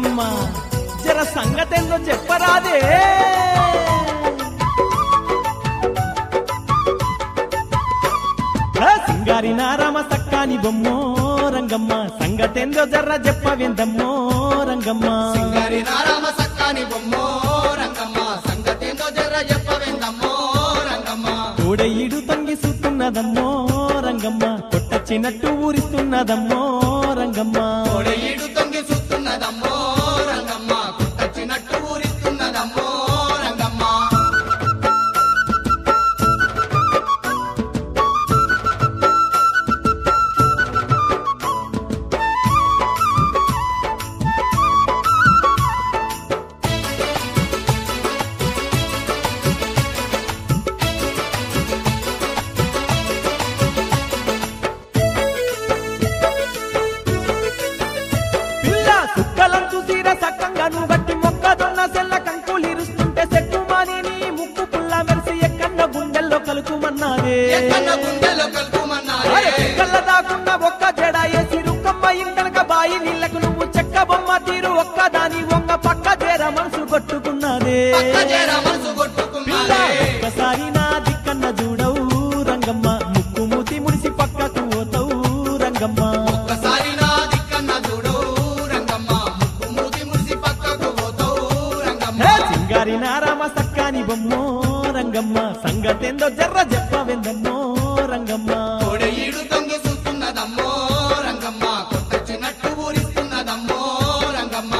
రంగమ్మ జర సంగతేందో చెప్పరాదే సింగారి నారామ సక్కాని బొమ్మో రంగమ్మ సంగతేందో జర్ర చెప్పవేందమ్మో రంగమ్మ సింగారి నారామ సక్కాని బొమ్మో రంగమ్మ సంగతేందో జర్ర చెప్పవేందమ్మో రంగమ్మ తోడయిడు తొంగి చూస్తున్నదమ్మో రంగమ్మ కొట్టచ్చినట్టు ఊరిస్తున్నదమ్మో రంగమ్మ తోడయిడు తొంగి చూస్తున్నదమ్మో రంగమ్మ కొట్టచ్చినట్టు ఊరిస్తున్నదమ్మో రంగమ్మ సక్కంగాను బట్టి మొక్కదొన్న సెల్ల కంకులిరుస్తుంటే సెక్కుమాని నీ ముక్కు పుల్ల మెరిసి ఎక్కన్న గుండెల్లో కలుకుమన్నాదే కళ్ళ దాకున్న ఒక్క జడ ఏసి రుక్కమ్మ ఇంటనక బాయి నీళ్లకు నువ్వు చెక్క బొమ్మ తీరు ఒక్కదాని ఒక్క పక్క చేర మనసు కొట్టుకున్నదే ఒక్కసారి నా దిక్కన్న చూడవు రంగమ్మ ముక్కు మూతి ముడిసి పక్కకు పోతావు రంగమ్మ సింగారి నారామ సక్కాని బొమ్మో రంగమ్మ సంగతేందో జర్ర చెప్పవేందమ్మో రంగమ్మ తోడయిడు తొంగి చూస్తున్నదమ్మో రంగమ్మ కొట్టచ్చినట్టు ఊరిస్తున్నదమ్మో రంగమ్మ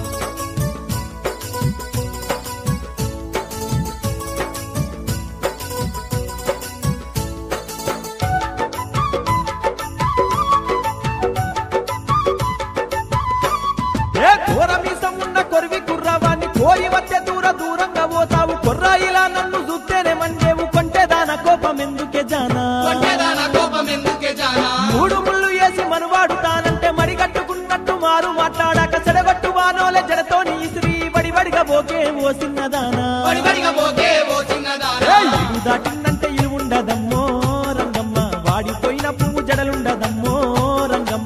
ఘోరమీసం ఉన్న కొరివి కుర్రవాన్ని కోరి వచ్చే దూరంగా పోతావు కొర్రాయిలా నన్ను చూస్తేనే మండేవు కొంటేదాన కోపం ఎందుకే జానా మూడు ముళ్ళు వేసి మనువాడుతానంటే మడిగట్టుకున్నట్టు మారు మాట్లాడాక చెడగొట్టు వానోలే జడతోని ఇసిరి బడిబడిగా పోకే ఓ చిన్నదానా ఇడు దాటిందంటే ఇల్లు ఉండదమ్మో రంగమ్మ వాడిపోయిన పువ్వు జడలుండదమ్మో రంగమ్మ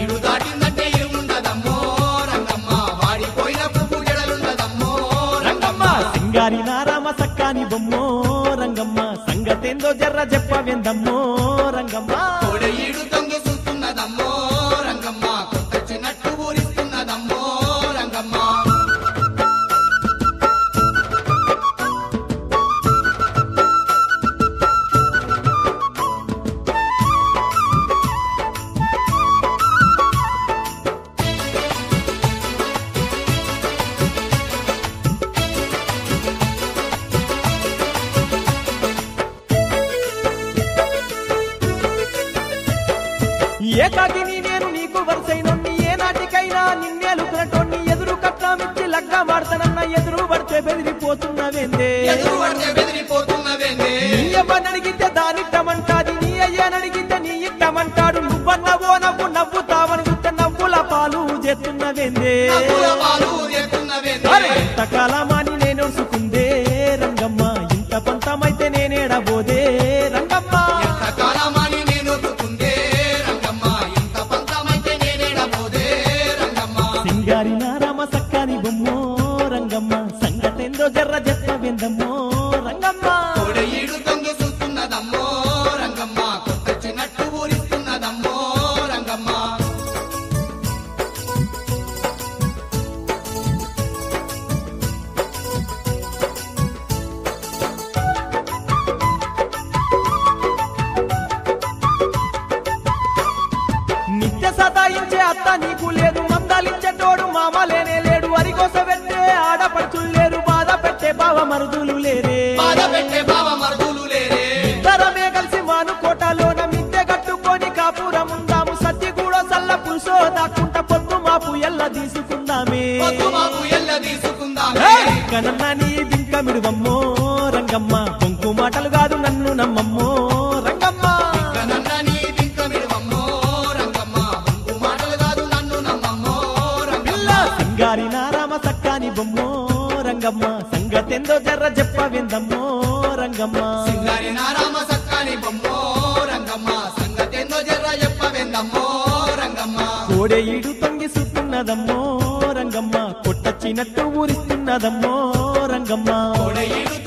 సింగారి నారామ సక్కాని బొమ్మో రంగమ్మ సంగతేందో జర్ర చెప్పవేందమ్మో రంగమ్మ తోడయిడు తొంగి చూస్తున్నదమ్మో రంగమ్మ కొట్టచ్చినట్టు ఊరిస్తున్నదమ్మో రంగమ్మ ఏకాకిని నేను నీకు వరుసైనొన్ని ఏ నాటికైనా నిన్నేలుకునటోన్ని ఎదురు కట్నామిచ్చి లగ్గా మాడతానన్న ఎదురు పడితే బెదిరిపోతున్నవేందే నీ అమ్మనడిగితే దానిట్టమంటాది నీ అయ్యనడిగితే నీ ఇట్టమంటాడు నువ్వన్నవో నవ్వు నవ్వుతావని చూస్తే నవ్వుల పాలు చేస్తున్నవేందే ఇంతకాలమాని నేనొడుచుకుందే రంగమ్మ ఇంత పంతమైతే నేనేడబోదే రంగమ్మ సింగారి నారామ సక్కాని బొమ్మో రంగమ్మ సంగతేందో జర్ర చెప్పవేందమ్మో రంగమ్మ తోడయిడు తొంగి చూస్తున్నదమ్మో రంగమ్మ కొట్టచ్చినట్టు ఊరిస్తున్నదమ్మో రంగమ్మ నిత్య సదాయించే అత్త నీకు లేదు మందాలించేటోడు మామ లేనే లేడు అరికోస పెట్టే ఆడపడుచులు లేరు బాధ పెట్టే బావ మరుదులు లేరే ఇద్దరమే కలిసి మానుకోటలోన మిద్దె కట్టుకొని కాపురం ఉందాము సత్తి కూడా సల్ల పులుసో దాక్కుంట పొద్దు మాపు ఎల్ల తీసుకుందామే కనన్న నీ బింకమిడువమ్మో రంగమ్మ పొంకు మాటలు కాదు నన్ను నమ్మమ్మో రంగమ్మ సింగారి నారామ సక్కాని బొమ్మో రంగమ్మ సంగతేందో జర్ర చెప్పవేందమ్మో రంగమ్మ సింగారి నారామ సక్కాని బొమ్మో రంగమ్మ సంగతేందో జర్ర చెప్పవేందమ్మో రంగమ్మ కోడే ఈడు తొంగి సుతున్నదమ్మో రంగమ్మ కొట్టచ్చినట్టు ఊరిస్తున్నదమ్మో రంగమ్మ కోడె ఈడు